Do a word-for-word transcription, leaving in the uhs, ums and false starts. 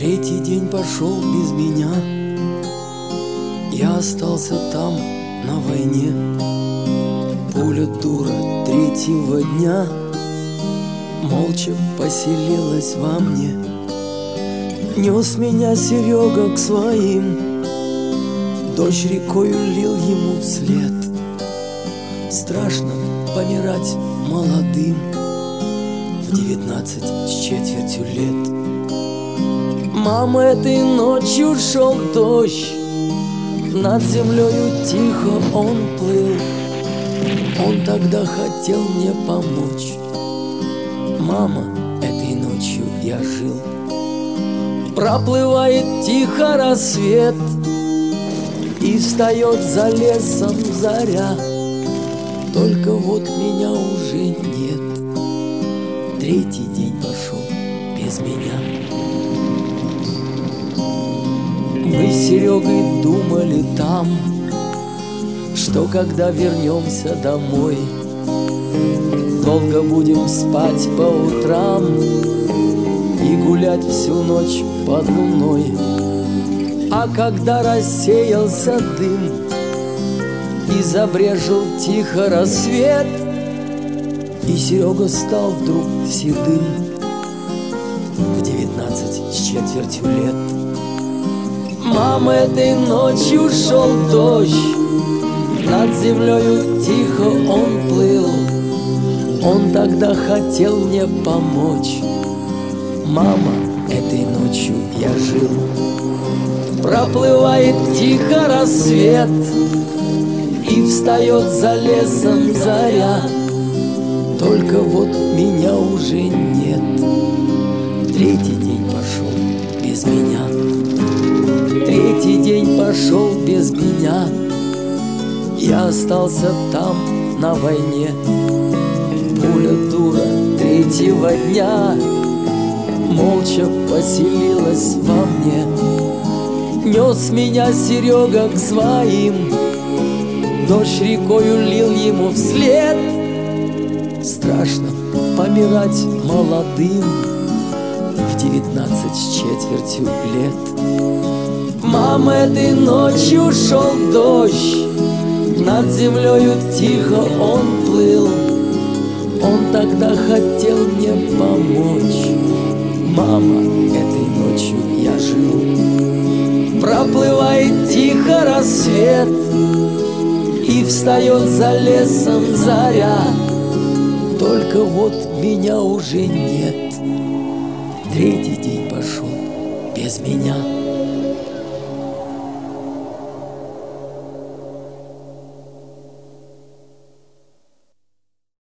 Третий день пошел без меня. Я остался там, на войне. Пуля дура третьего дня молча поселилась во мне. Нес меня Серега к своим, дождь рекою лил ему вслед. Страшно помирать молодым в девятнадцать с четвертью лет. Мама, этой ночью шел дождь, над землею тихо он плыл. Он тогда хотел мне помочь. Мама, этой ночью я жил. Проплывает тихо рассвет, и встает за лесом заря. Только вот меня уже нет. Третий день пошел без меня. Мы с Серегой думали там, что когда вернемся домой, долго будем спать по утрам и гулять всю ночь под луной. А когда рассеялся дым и забрежил тихо рассвет, и Серега стал вдруг седым в девятнадцать с четвертью лет. Мама, этой ночью шел дождь, над землею тихо он плыл. Он тогда хотел мне помочь. Мама, этой ночью я жил. Проплывает тихо рассвет, и встает за лесом заря. Только вот меня уже нет. Третий день пошел без меня. Третий день пошел без меня. Я остался там, на войне. Пуля дура третьего дня молча поселилась во мне. Нес меня Серега к своим, дождь рекою лил ему вслед. Страшно помирать молодым в девятнадцать с четвертью лет. Мама, этой ночью шел дождь, над землею тихо он плыл. Он тогда хотел мне помочь. Мама, этой ночью я жил. Проплывает тихо рассвет, и встает за лесом заря. Только вот меня уже нет. Третий день пошел без меня.